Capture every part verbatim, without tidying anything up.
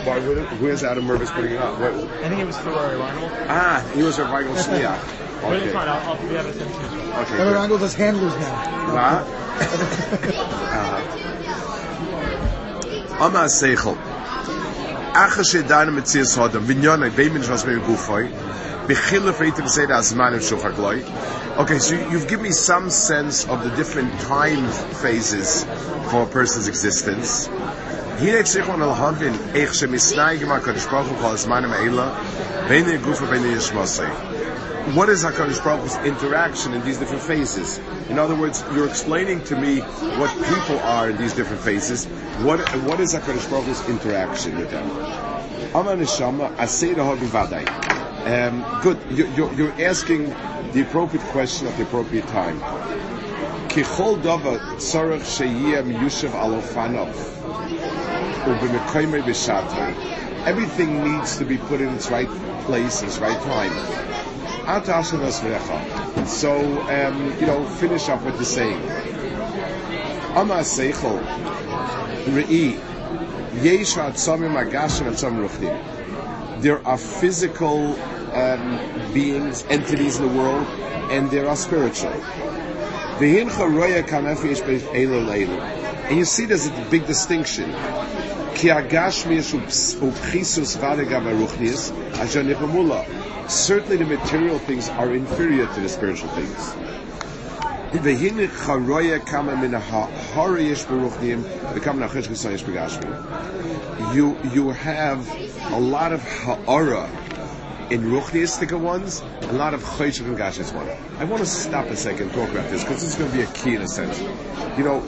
Why, where's Adam Mervis putting it up? What? I think it was for Rabbi Reingold. Ah, he was a Reingold Shliach. But Okay. it's fine, I'll, I'll be able to send it to you. Okay. Rabbi Reingold does handlers now. What? Ama Seichel. Achas Shedana Metzias Hodam. Vinyana, Beimin Shasmei Gufay. Bechilaf Eitim Seida Azmanim Shuchagloi. Okay, so you've given me some sense of the different time phases for a person's existence. What is HaKadosh Baruch Hu's interaction in these different phases? In other words, you're explaining to me what people are in these different phases. What what is HaKadosh Baruch Hu's interaction with them? Um, good. You, you're, you're asking the appropriate question at the appropriate time. Kichol davar tzarech sheyeh miyushav al ofanav u'b'mekoymei b'shatay. Everything needs to be put in its right place, its right time. Ata ashavas v'recha. So, um, you know, finish up with the saying. Ama seichel re'i yesh ha'atzamim agashim ha'atzamim ruchnim. There are physical um, beings, entities in the world, and there are spiritual. And you see there's a big distinction. Certainly the material things are inferior to the spiritual things. You you have a lot of ha'ara in ruchniistic ones, a lot of chayshuk and gashis ones. I want to stop a second and talk about this because this is going to be a key in a sense. You know,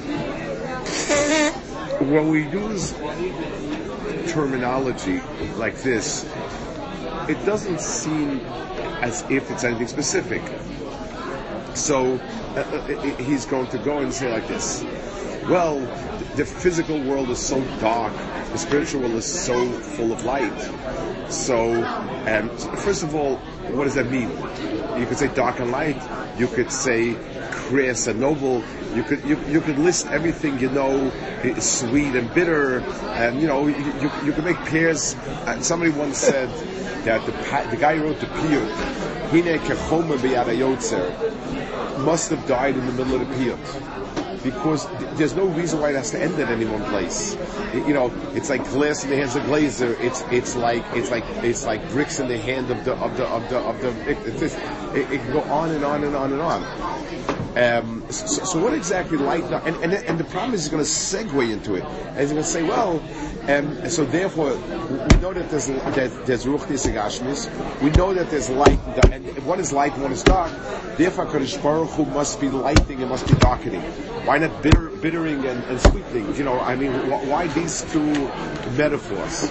when we use terminology like this, it doesn't seem as if it's anything specific. So uh, he's going to go and say like this: well, the physical world is so dark, the spiritual world is so full of light. So, um, first of all, what does that mean? You could say dark and light. You could say crass and noble. You could you, you could list everything you know, sweet and bitter, and you know you you, you could make pairs. And somebody once said that the the guy who wrote the piyut, Hine kechomer b'yad hayotzer, must have died in the middle of the piyut. Because there's no reason why it has to end at any one place. It, you know, it's like glass in the hands of glazer. It's it's like it's like it's like bricks in the hand of the of the of the of the. It, it, just, it, it can go on and on and on and on. Um, so, so what exactly light? And and and the problem is he's going to segue into it, and he's going to say, well, um, so therefore we know that there's that there's ruchnis and gashmis. We know that there's light, and one is light and one is dark. Therefore, Kadosh Baruch Hu must be lighting and must be darkening. Why not bitter, bittering and, and sweetening? You know, I mean, wh- why these two metaphors?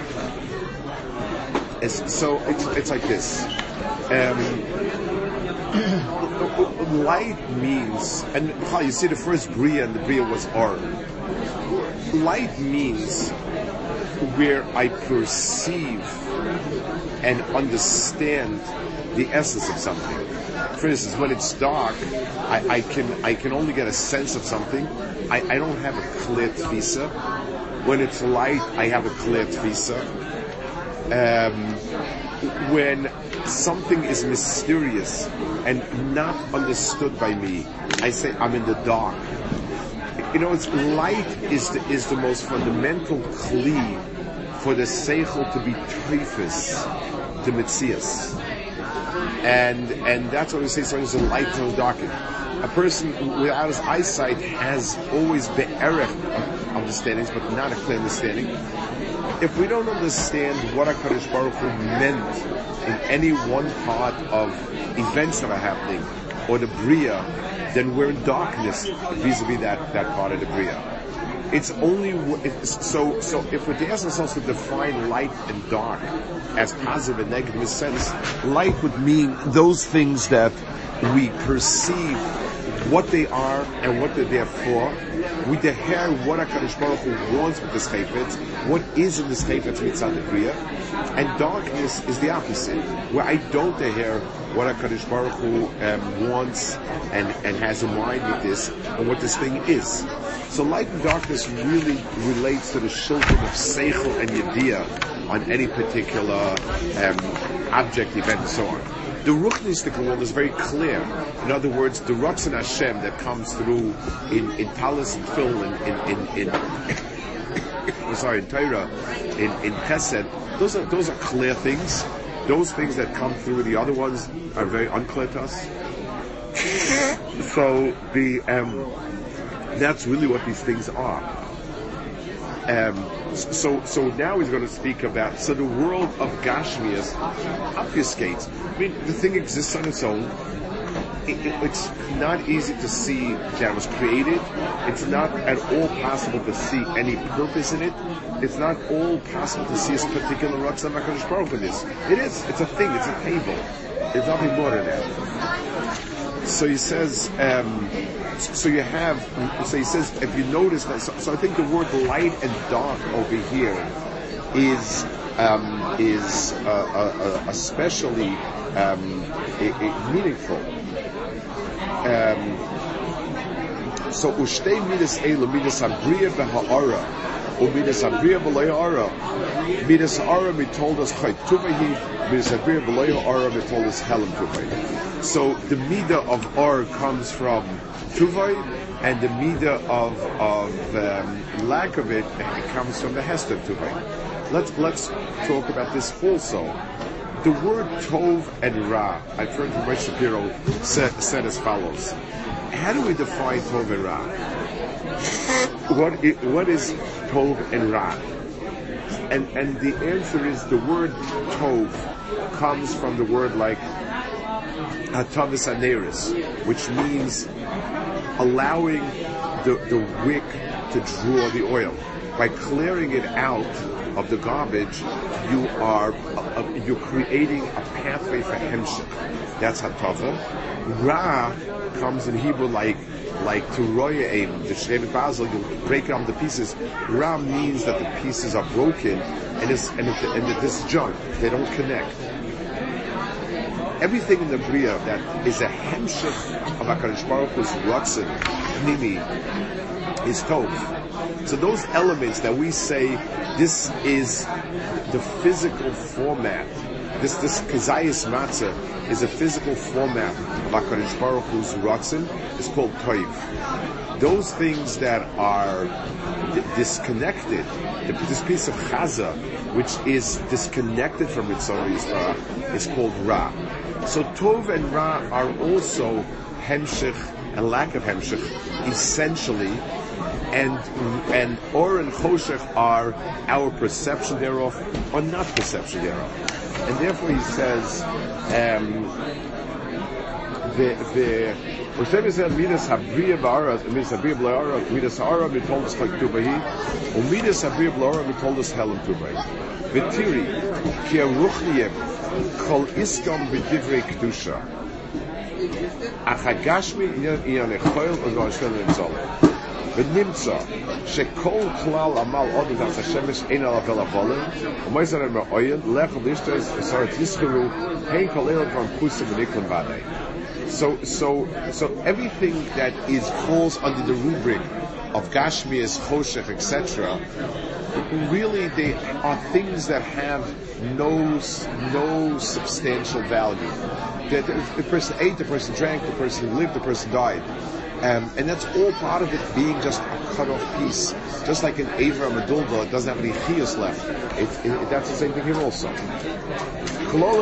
It's, so it's, it's like this. Um, light means, and you see the first Bria, and the Bria was Or. Light means where I perceive and understand the essence of something. For instance, when it's dark, I, I can I can only get a sense of something. I, I don't have a clear tfisa. When it's light, I have a clear tfisa. Um, when something is mysterious and not understood by me, I say I'm in the dark. You know, it's light is the, is the most fundamental kli for the seichel to be treifus, the metzias. And and that's what we say something is a light and darkened. A person without his eyesight has always be'erech understandings, but not a clear understanding. If we don't understand what HaKadosh Baruch Hu meant in any one part of events that are happening, or the Bria, then we're in darkness vis-a-vis that, that part of the Bria. It's only, it's, so, so if we're asking ourselves to define light and dark as positive and negative in a sense, light would mean those things that we perceive what they are and what they're there for. We deher what HaKadosh Baruch Hu wants with this chayfetz, what is in this chayfetz mitzad the kriya, and darkness is the opposite, where I don't deher what HaKadosh Baruch Hu um, wants and, and has in mind with this, and what this thing is. So light and darkness really relates to the children of Seichel and Yediyah on any particular um, object, event, and so on. The Ruchnistic world is very clear. In other words, the Ratzon Hashem that comes through in, in Talis and Phil, in, in, in, in sorry, in Torah, in, in Chesed, those are, those are clear things. Those things that come through the other ones are very unclear to us. So the, um, that's really what these things are. Um, so, so now he's going to speak about, so the world of Gashmias obfuscates. I mean, the thing exists on its own. It, it, it's not easy to see that it was created. It's not at all possible to see any purpose in it. It's not all possible to see a particular Ratzon HaKadosh Baruch Hu in this. It is. It's a thing. It's a table. It's nothing more than that. So he says, um, so you have, so he says, if you notice that, so, so I think the word light and dark over here is, um, is, uh, uh, uh, especially, um, it, it meaningful. Um, so, Ushtei midas elu, midas abriya beha'ara, or midas abriya b'loy midas ha'ara, we told us chayt tuvahi, midas abriya b'loy ha'ara, we told us helam tuvahi. So the midah of Or comes from Tuvay, and the midah of of um, lack of it, it comes from the Hester Tuvay. Let's let's talk about this also. The word Tov and Ra, I've heard from Moshe Shapiro said, said as follows: how do we define Tov and Ra? What is, what is Tov and Ra? And and the answer is the word Tov comes from the word like Hatavis Aneris, which means allowing the, the wick to draw the oil. By clearing it out of the garbage, you are uh, you're creating a pathway for hemshech. That's Hatava. Ra comes in Hebrew like like to royaim, the Shevet Basel, you break it up into pieces. Ra means that the pieces are broken and it's and, it, and it disjoint. They don't connect. Everything in the Bria that is a hemshech of HaKadosh Baruch Hu's Ratzon, Nimi, is Tov. So those elements that we say, this is the physical format, this this Kazayas Matzah is a physical format of HaKadosh Baruch Hu's Ratzon, is called Tov. Those things that are d- disconnected, this piece of Chaza, which is disconnected from Ritzon Yisrael, is called Ra. So Tov and Ra are also hemshech and lack of hemshech, essentially, and and Or and Choshech are our perception thereof or not perception thereof. And therefore he says, um, the the Hashem said, Midas Habriya Ba'ara, Midas Habriya B'Lara, Midas Ha'ara, we told us like Tubahi, or Midas Habriya B'Lara, we told us Helam Tubahi. V'tiri, Ki Aruchniyem, Kol Iskam B'Divrei Kedusha, Achagashmi Iyan Echoil, U'Gashvel Nimzol. V'nimtza, Shekol Klal Amal Odin Vat Hashemesh Ein Alav Elavolin, U'Moizar Ema Oyen, Lech L'Ishtes, V'Sarat Yiskeru, Hein Kol Eil Kvan Pusim V'Niklan Vadei. So, so, so everything that is falls under the rubric of Gashmias, Choshech, et cetera, really they are things that have no no substantial value. The, the, the person ate, the person drank, the person lived, the person died. Um, and that's all part of it being just a cut-off piece. Just like in Avra Medulda, it doesn't have any chiyus left. It, it, that's the same thing here also. They're not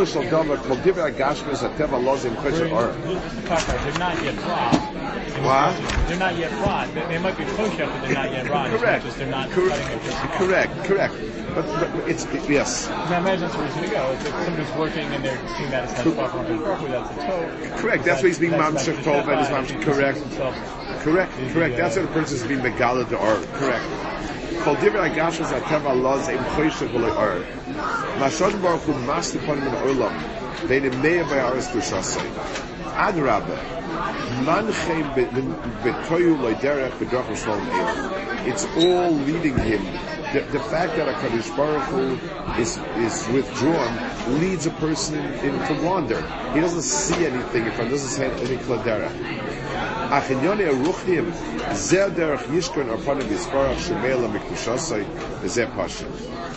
yet raw. What? They're not yet raw. They, they might be kosher, but they're not yet raw. Correct. Just they're not Cor- cutting it. correct, correct. But, but it's, it, yes. Now imagine that's where he's going to go. It's like somebody's working and they're seeing that as not far from the that's a toe. Correct, that's why he's being mamshech tov and his mamshech. Correct. Correct, correct. That's what the person is being megala to or. Correct. Kol divrei hagashmas ateva loz im choshech v'lo or. Mashon baruch hu mas tiponim in olam. Ve'nim meya b'aris dushasei. Adrabah, Manchem betoyu loiderech b'drachim shalom eila. It's all leading him. The, the fact that HaKadosh Baruch Hu is is withdrawn leads a person in, in to wander. He doesn't see anything in front. Doesn't see any kladera. Achinyone aruchim zeh derech yishkon arpanim yisparach shemeila mikdushasai v'zeh pashin.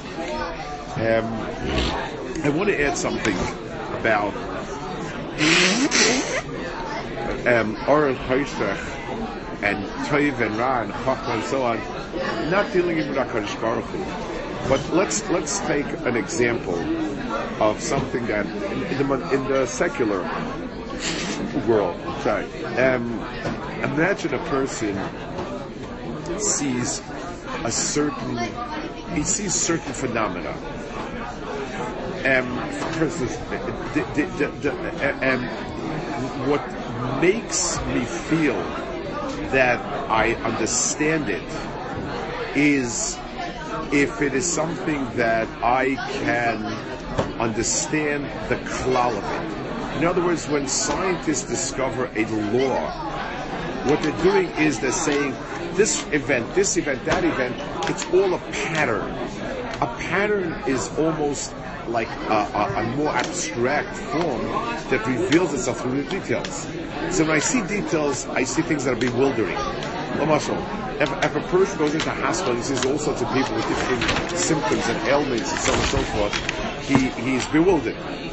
Um, I want to add something about um, Oral Hoshech and Toiv and Ra and Chachma and so on, not dealing with HaKadosh Baruch Hu. But let's let's take an example of something that in, in, the, in the secular world. Sorry, um, imagine a person sees a certain he sees certain phenomena. Um, for instance, the, the, the, the, um, what makes me feel that I understand it is if it is something that I can understand the klal of it. In other words, when scientists discover a law, what they're doing is they're saying this event, this event, that event, it's all a pattern. A pattern is almost like a, a, a more abstract form that reveals itself through the details. So when I see details, I see things that are bewildering. If, if a person goes into a hospital and sees all sorts of people with different symptoms and ailments and so on and so forth, he, he's bewildered.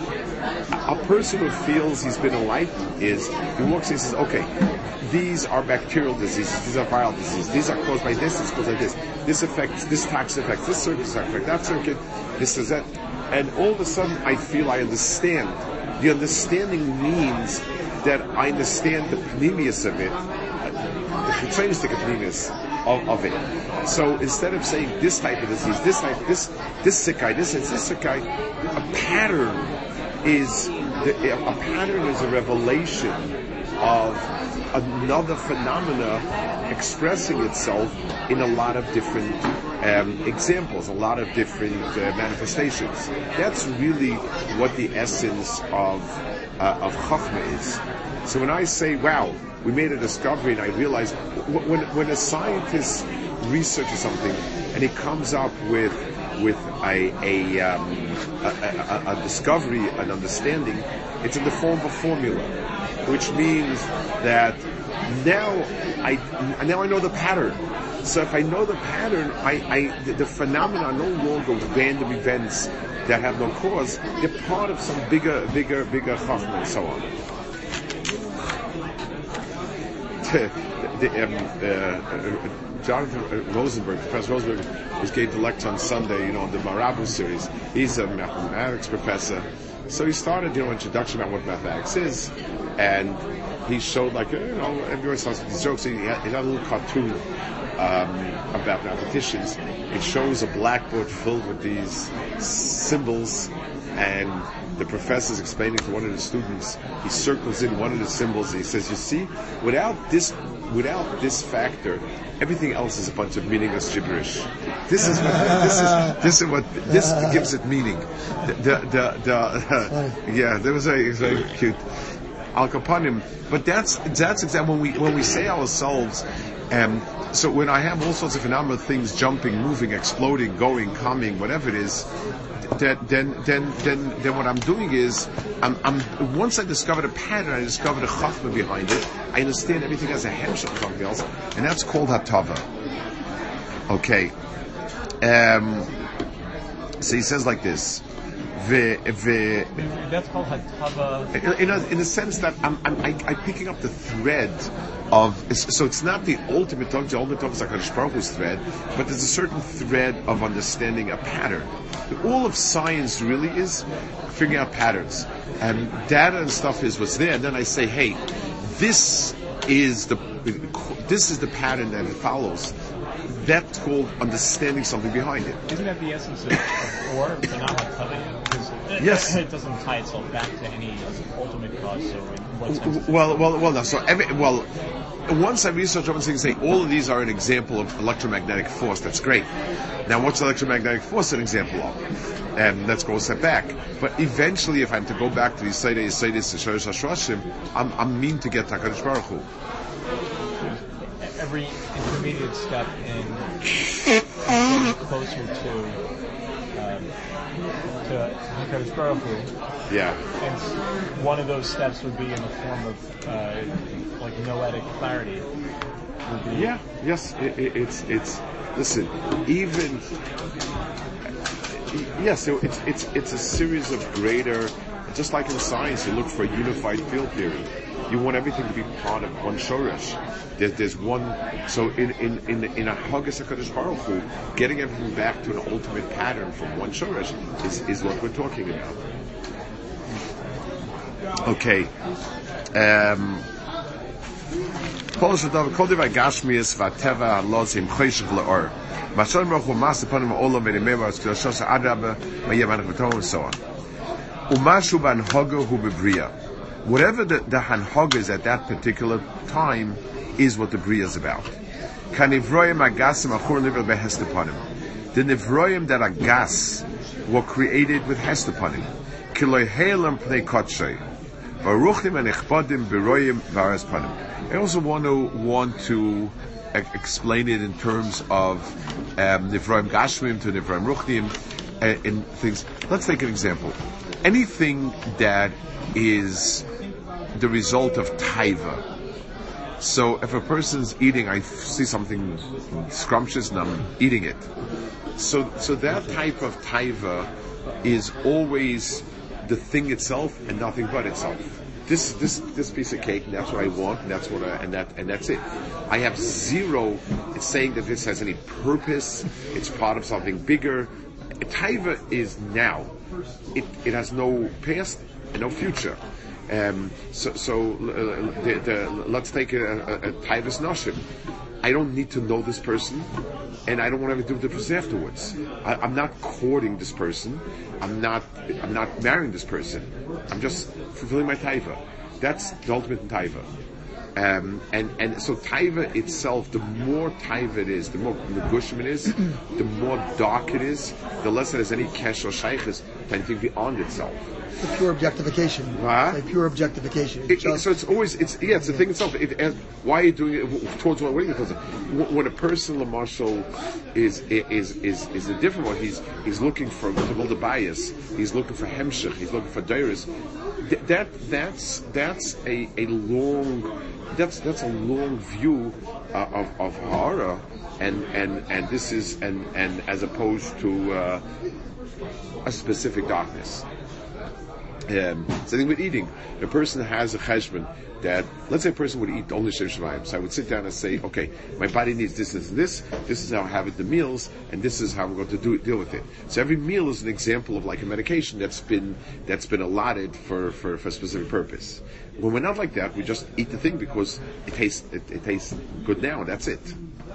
A person who feels he's been enlightened is, he walks in and says, okay, these are bacterial diseases, these are viral diseases, these are caused by this, this is caused by this, this affects, this toxin affects this circuit, this affects that circuit, this is that. And all of a sudden I feel I understand. The understanding means that I understand the pneumius of it, the chitronistic pneumius of, of it. So instead of saying this type of disease, this type, this, this sick guy, this is this sick guy, a pattern is, the, a pattern is a revelation of another phenomena expressing itself in a lot of different um, examples, a lot of different uh, manifestations. That's really what the essence of uh, of Chachma is. So when I say, wow, we made a discovery, and I realize when when a scientist researches something and he comes up with with a a, um, a, a, a discovery, an understanding, it's in the form of a formula, which means that now I now I know the pattern. So if I know the pattern, I, I the, the phenomena are no longer random events that have no cause. They're part of some bigger, bigger, bigger chachma and so on. the, um, uh, Jonathan Rosenberg, Professor Rosenberg, was gave the lecture on Sunday, you know, on the Marabu series. He's a mathematics professor. So he started, you know, introduction about what mathematics is, and he showed, like, you know, everyone starts with these jokes. He had, he had a little cartoon um, about mathematicians. It shows a blackboard filled with these symbols, and the professor's explaining to one of the students. He circles in one of the symbols, and he says, "You see, without this, without this factor, everything else is a bunch of meaningless gibberish. This is what this is. This is what this gives it meaning." The the the, the uh, yeah, that was very, very cute. Al Kapanim, but that's that's exactly when we when we say ourselves. Um, so when I have all sorts of phenomenal things jumping, moving, exploding, going, coming, whatever it is, that then then then then what I'm doing is I'm, I'm once I discovered a pattern, I discovered a chachma behind it. I understand everything as a hemshech of something else, and that's called hatava. Okay. Um, so he says like this. The, the, That's called hatava. In a, in a sense that I'm, I'm, I, I'm picking up the thread of, so it's not the ultimate talk, the ultimate talk is like HaKadosh Baruch Hu's thread, but there's a certain thread of understanding a pattern. All of science really is figuring out patterns. And data and stuff is what's there, and then I say, hey, this is the, this is the pattern that it follows. That's called understanding something behind it. Isn't that the essence of, of or, but not like covenant? Because it, Yes. it doesn't tie itself back to any ultimate cause. So in what sense? is it- Well, well, well. No. So, every, well, once I research one thing and say all of these are an example of electromagnetic force, that's great. Now, what's electromagnetic force an example of? And let's go a step back. But eventually, if I'm to go back to the Yisayda, Yisayda, Yisayda, Yisayda, I'm, I'm mean to get HaKadosh Baruch Hu. Every intermediate step in getting closer to um, to HaKadosh Baruch Hu, Yeah. and one of those steps would be in the form of uh, like noetic clarity. Would be Yeah. Yes. It, it, it's it's. Listen, even. Yes, so it's it's it's a series of greater. Just like in science, you look for a unified field theory. You want everything to be part of one shoresh. There, there's one. So in in in in a Haggis HaKadosh Baruch Hu, getting everything back to an ultimate pattern from one shoresh is is what we're talking about. Okay. Um. Polish David Kodiva Gashmias Vateva Lozim Cheshik Leor. Mashon Baruch Hu Mas upon him all of it. Remember, it's Kedoshos Adraba Mayevan Beton and so on. Umashu ban Haga Hu Bebria. Whatever the, the hanhog is at that particular time is what the bria is about. Kanivroyim agasim achur nivel behestepanim. The nivroyim that are gas were created with hestepanim. Kiloi helam pnei kotshei. Baruchim and echpadim beroyim varespanim. I also want to want to uh, explain it in terms of um, nivroyim gashmim to nivroyim ruchnim uh, in things. Let's take an example. Anything that is the result of taiva. So if a person's eating, I see something scrumptious and I'm eating it. So so that type of taiva is always the thing itself and nothing but itself. This this this piece of cake, and that's what I want, and that's what I, and that and that's it. I have zero. It's saying that this has any purpose. It's part of something bigger. Taiva is now. It it has no past and no future. Um, so so uh, the, the, let's take a, a, a Taivas Noshim. I don't need to know this person, and I don't want to have to do with the person afterwards. I, I'm not courting this person. I'm not I'm not marrying this person. I'm just fulfilling my Taiva. That's the ultimate in Taiva. Um, and, and so Taiva itself, the more Taiva it is, the more Negushim it is, the more dark it is, the less it has any Kesh or Shaykhis to anything beyond itself. The pure objectification. Huh? Like pure objectification. It, it, so it's always, it's yeah, it's the thing itself. It, it, why are you doing it towards what? What are you towards? When a person, Lamarshal, is is is is a different one. He's he's looking for to build a bias. He's looking for hemshich. He's looking for dairis. That that's that's a, a long that's that's a long view uh, of of hara, and and and this is and and as opposed to uh, a specific darkness. Um, same with eating. A person has a cheshbon that, let's say a person would eat only Shem Shemayim. So I would sit down and say, okay, my body needs this, this, and this. This is how I have it, the meals, and this is how I'm going to do deal with it. So every meal is an example of like a medication that's been that's been allotted for, for, for a specific purpose. When we're not like that, we just eat the thing because it tastes it, it tastes good now. That's it.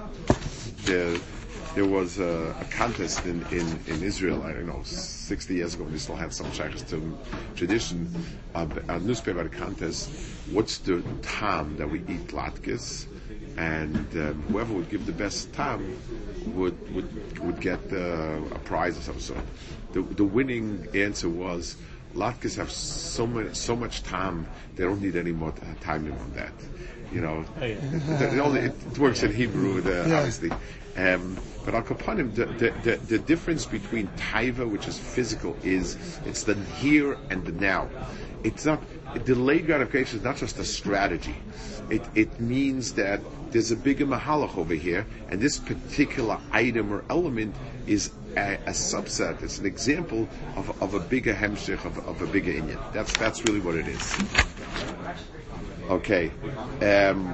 The, There was a, a contest in, in, in Israel, I don't know, sixty years ago, we still had some Shaykhs to tradition, uh, a newspaper contest, what's the tam that we eat latkes, and um, whoever would give the best tam would would, would get uh, a prize of some sort. The, the winning answer was, latkes have so much, so much tam, they don't need any more timing on that. You know, Oh, yeah. the, the only, it works in Hebrew, the, Yeah. obviously. Um, but Al Kapanim, the, the, the, the difference between Taiva, which is physical, is it's the here and the now. It's not, delayed gratification is not just a strategy. It, it means that there's a bigger mahalach over here, and this particular item or element is a, a subset, it's an example of, of a bigger hemshich, of, of a bigger inyan. That's, that's really what it is. Okay. Um,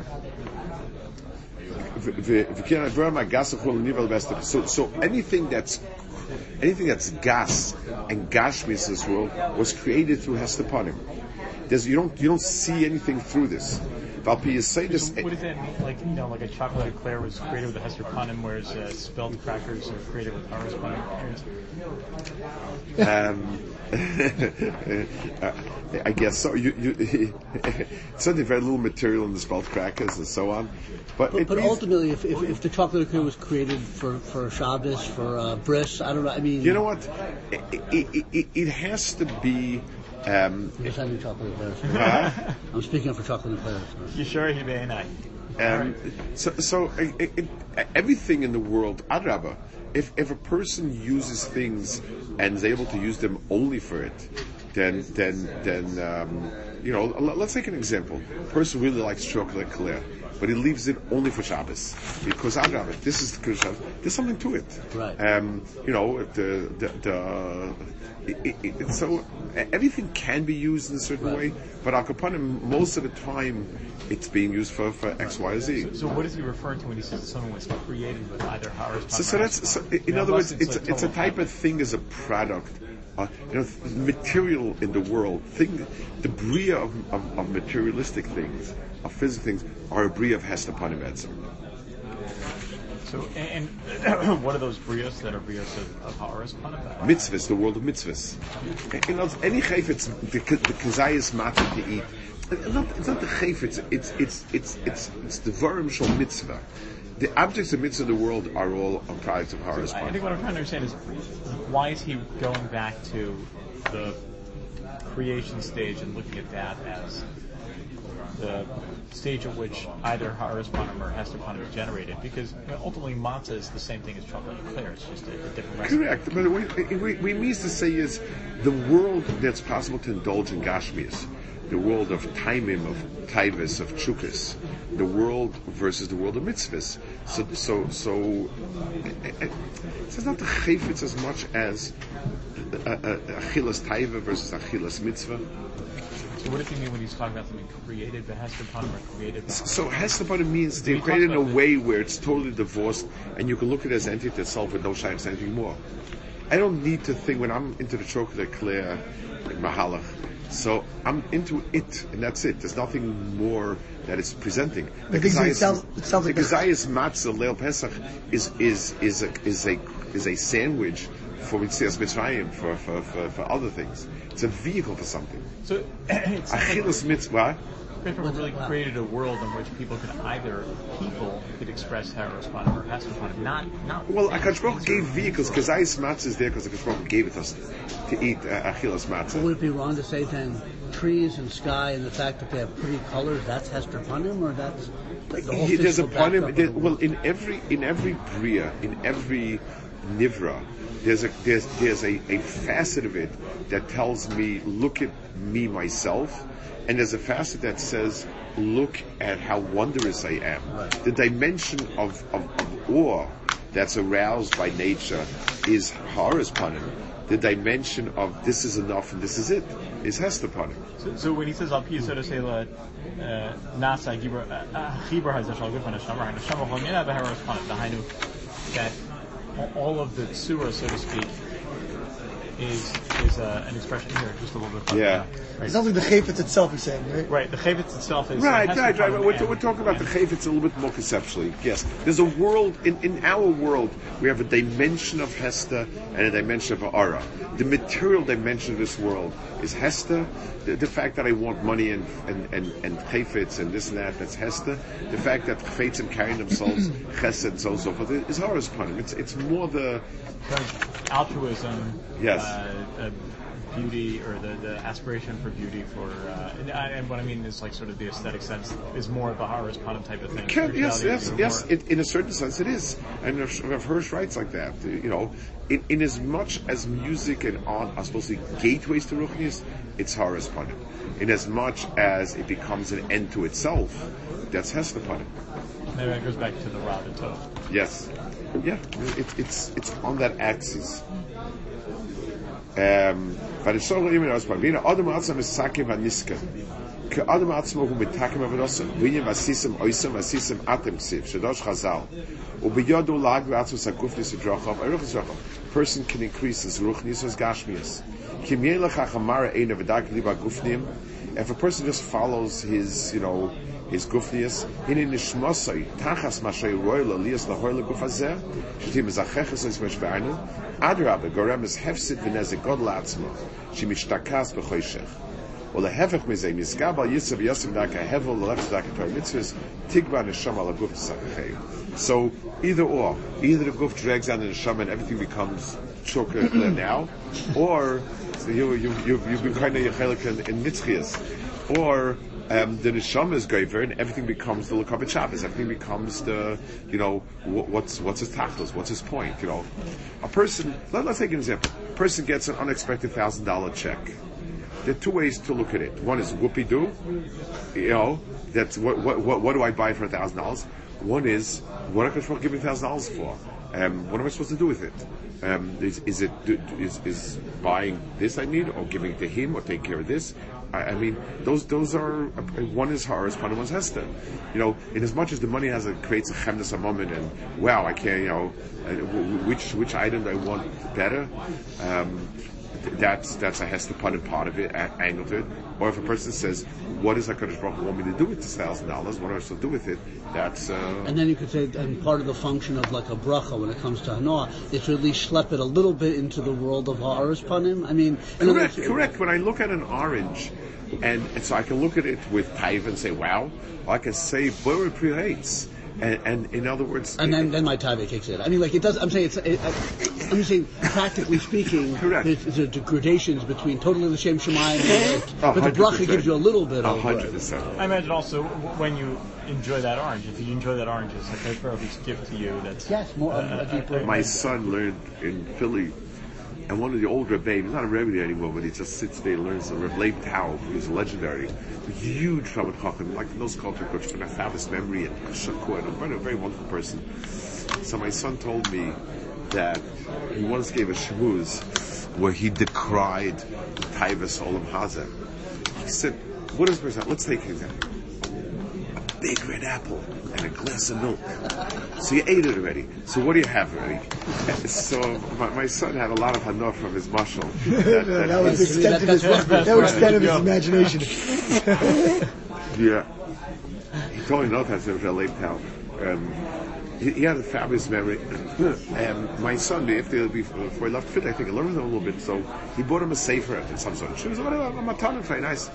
So, so anything that's anything that's gas and gashmis in this world was created through hestepanim. There's you don't you don't see anything through this. Valpi is say this. So what does that mean? Like, you know, like a chocolate eclair was created with a Hester Panim, whereas uh, spelt crackers are created with Haaretz Panim. Um, uh, I guess so. You, you, certainly very little material in the spelt crackers and so on. But, But, it but means, ultimately, if, if, if the chocolate liqueur was created for, for Shabbos, for uh, bris, I don't know, I mean... you know what? It, it, it, it has to be... Um, I'm just having chocolate eclairs. Huh? I'm speaking for chocolate eclairs. You sure he may not? Um, so, so it, it, everything in the world, adrabah, if if a person uses things and is able to use them only for it, then then then um, you know, let's take an example. A person really likes chocolate eclair, but he leaves it only for Shabbos because adrabah, this is the Shabbos. There's something to it. Right. Um, you know, the the. the It, it, it, so everything can be used in a certain Right. way, but al kapanim, most of the time it's being used for, for X, Y, Z. So, so what is he referring to when he says that someone was created with either Haaretz Panim So, or so that's Hester so, Panim? in Now, other words, unless it's like a, it's a total type of habit. thing as a product. Uh, you know, th- material in the world, thing, the bria of, of, of materialistic things, of physical things, are a bria of Hester Panim Etzem. So, and, and what are those brios that are brios of, of Haaretz Panim? Mitzvahs, the world of mitzvahs. You know, any chayfetz, the, the kazayas matter to eat. It's not, it's not the chayfetz, it's, it's, it's, it's, it's the varim shel mitzvah. The objects of mitzvah in the world are all products of Haaretz I Panim. think what I'm trying to understand is why is he going back to the creation stage and looking at that as the stage at which either Haaretz Panim or Hester Panim is generated? Because you know, ultimately matzah is the same thing as chocolate eclair. It's just a, a different recipe. Correct, but what we, we means to say is the world that's possible to indulge in gashmias, the world of taimim, of taivas, of chukas, the world versus the world of mitzvahs. So, so, so it's not the chayfetz as much as achilas taiva versus achilas mitzvah. So what does he mean when he's talking about something created by Hester Panim or created by So Hester Panim means When they're he created in talks a about way where it's totally divorced, and you can look at it as an entity itself with no shaykhs anything more. I don't need to think when I'm into the chocolate eclair, like Mahalach. So I'm into it, and that's it. There's nothing more that it's presenting. The I think Kazayas- it sounds- it sounds like the this- Kazayas Matzah Leil Pesach is is is a is a is a sandwich for Mitzias Mitzrayim for, for for for other things. It's a vehicle for something. So it's not like Achilas mitzvah. Christopher really created a world in which people could either people could express Haaretz Panim or Hester Panim, not not. Well, Akash Baruch gave vehicles because Kazayas Matzah is there because Akash Baruch gave it us to eat uh, Achilas But Matzah. would it be wrong to say then trees and sky and the fact that they have pretty colors, that's Hester Panim, or that's the, the whole He- there's a physical panim. backdrop There, of the well, world? in every in every bria, in every nivra, there's a there's there's a, a facet of it that tells me, look at me myself, and there's a facet that says, look at how wondrous I am. Right. The dimension of, of, of awe that's aroused by nature is Haaretz Panim. The dimension of this is enough and this is it is Hester Panim. So, so when he says Al Pi Yisod Seila Nasa Gibor Gibor Hazashal Gufan Hashamar and Hashamar Chomina Beharos Panim Dahainu, that all of the tzura, so to speak, is is uh, an expression here, just a little bit. Further Yeah. down. It Right. sounds like the chayfetz itself is saying, right? Right. The Chavetz itself is Right, Hester right, right. Panim We're, and- we're talking about the chayfetz a little bit more conceptually. Yes, there's a world in, in our world. We have a dimension of Hester and a dimension of Ara. The material dimension of this world is Hester. The, the fact that I want money and and and, and chayfetz and this and that, that's Hester. The fact that chayfetzim carrying themselves chesed and so on and so forth is Haaretz Panim. It's it's more the altruism, Yes. uh, uh, beauty, or the, the aspiration for beauty, for uh, and, and what I mean is like sort of the aesthetic sense is more of a Haaretz Panim type of thing. Can, yes, Spirituality yes, is yes. more- It, in a certain sense, it is. And Rav Rav Hirsch writes like that. You know, in, in as much as music and art are supposed to be gateways to Ruchnius, it's Haaretz Panim. In as much as it becomes an end to itself, that's Hester Panim. Maybe that goes back to the Rav and Tov. Yes, yeah. It, it's it's on that axis. Um, but it's so even as by being Adam Atzam is Sakim Haniska. Adam Atzmo who mitakim avadosim. Vinyan Vasisim Oisam Vasisim Atem Ksiv. Shadosh Chazal. Ubiyadu Lag Vatzos Hakufnis Udrachav. Eruchnis Udrachav. Person can increase his ruchnis as gashmias. Kim Yelach Hachamara Ein Avadak Liba Gufnim. if a person just follows his, you know, his gufnius, hine nishmosai, tachas mashay royla lias lahoyla gufazeh, shetim zacheches is mesh be'ainu, adrabe, gorem is hefsid v'nezik god la'atzma, shemishtakas b'choyshech. ולהפך מזה, מסגב על יסב יוסף דקה הבל ללכת דקה תור מצווס, תקבע נשמה על הגוף הסכחי. So, either or, either the guf drags down the neshama and everything becomes choker clear now, or you, you, you've, you've been kind of yechelik in, in mitzchias, or um, the neshama is gover and everything becomes the lekabit Shabbos, everything becomes the, you know, what's what's his tachlis, what's his point, you know. A person, let, let's take an example. A person gets an unexpected one thousand dollars check. There are two ways to look at it. One is whoopee-doo, you know, that's what, what, what, what do I buy for one thousand dollars? One is, what am I supposed to give me one thousand dollars for? Um, what am I supposed to do with it? Um, is, is it is, is buying this I need, or giving it to him, or taking care of this? I, I mean, those those are, one is hers, one one's Hester. You know, in as much as the money has a, creates a chemness a moment, and wow, I can't, you know, uh, which which item do I want better? Um, That's that's a Hester part part of it, angle to it. Or if a person says, "What does HaKadosh Baruch Hu want me to do with this thousand dollars? What am I supposed to do with it?" That's uh, and then you could say, and part of the function of like a bracha when it comes to hanoah is to at least schlep it a little bit into the world of ha'aros panim. I mean, correct, correct. When I look at an orange, and, and so I can look at it with taiva and say, "Wow," or I can say, "Boy, pre hates." And, and in other words, and then, then my taiva kicks in. I mean, like it does. I'm saying it's. It, I, I'm saying, practically speaking, correct. There's, there's gradations between totally l'shem shemayim, and, oh, but the bracha gives you a little bit of. hundred percent. I imagine also when you enjoy that orange, if you enjoy that orange, it's like a Baruch's gift to you. That's yes, more uh, a deeper. My son learned in Philly, and one of the old Rebbe, he's not a Rebbe anymore, but he just sits there and learns the Reb Leib Tau, who's legendary, a huge Talmud Chacham, like those culture coaches, and I have his memory and Shakur, and a very, very wonderful person. So my son told me that he once gave a shmooze where he decried Taivas Olam Hazeh. He said, what is present? Let's take an example. A big red apple and a glass of milk. So you ate it already. So what do you have already? So my, my son had a lot of hanoah from his mashal. That, that, that was the extent of his, that was extent of his imagination. Yeah. He told me another time to say late town. Um, he, he had a fabulous memory. Um, my son, after before he left Fit, I think I learned him a little bit. So he bought him a sefer of some sort of shoes. I'm a ton of very nice.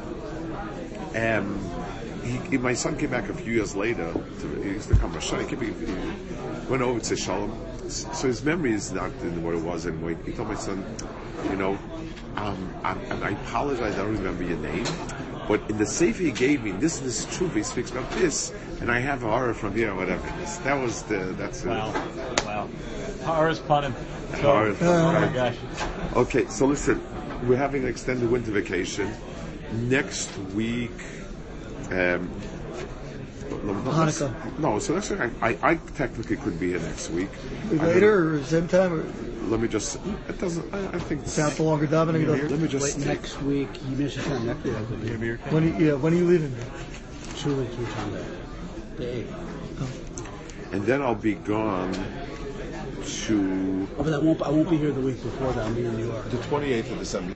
Um, He, he, my son came back a few years later. To, he used to come to Shai. He went over to Shalom. So his memory is not in what it was anyway. He told my son, you know, um, I, I apologize, I don't remember your name, but in the sefer he gave me, this is the truth. He speaks about this, and I have a horror from here, or whatever it is. That was the. That's wow, it. wow. Ha'aros panim. Oh my gosh. Okay, so listen, we're having an extended winter vacation next week. Um, no, no, Hanukkah. No, so next week I, I, I technically could be here next week. Later or same time? Or? Let me just. It doesn't. I, I think. Sounds the longer davening. Let me just. Wait, next week. You missed time. Next week I could be here. When? Are you, yeah. When are you leaving? Two weeks from Sunday. The eighth. Oh. And then I'll be gone to. Oh, but I won't. I won't be here the week before that. I'll be in New York. The twenty-eighth of December.